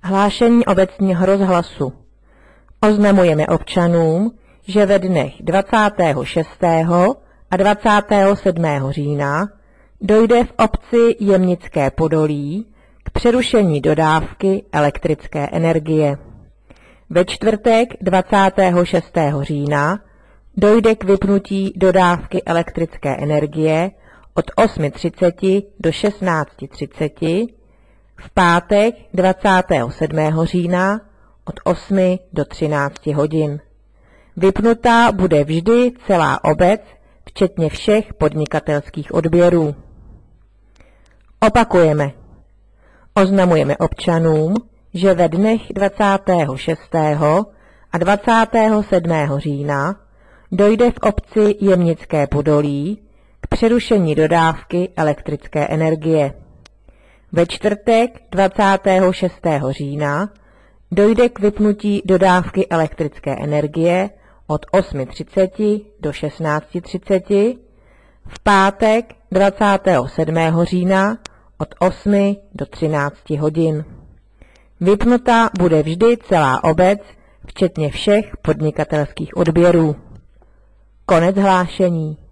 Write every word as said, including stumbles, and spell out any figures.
Hlášení obecního rozhlasu. Oznamujeme občanům, že ve dnech dvacátého šestého a dvacátého sedmého října dojde v obci Jemnické Podolí k přerušení dodávky elektrické energie. Ve čtvrtek dvacátého šestého října dojde k vypnutí dodávky elektrické energie od osmi třicet do šestnácti třiceti, v pátek dvacátého sedmého října od osmi do třinácti hodin. Vypnutá bude vždy celá obec, včetně všech podnikatelských odběrů. Opakujeme. Oznamujeme občanům, že ve dnech dvacátého šestého a dvacátého sedmého října dojde v obci Jemnické Podolí k přerušení dodávky elektrické energie. Ve čtvrtek dvacátého šestého října dojde k vypnutí dodávky elektrické energie od osmi třicet do šestnácti třiceti, v pátek dvacátého sedmého října od osmi do třinácti hodin. Vypnuta bude vždy celá obec, včetně všech podnikatelských odběrů. Konec hlášení.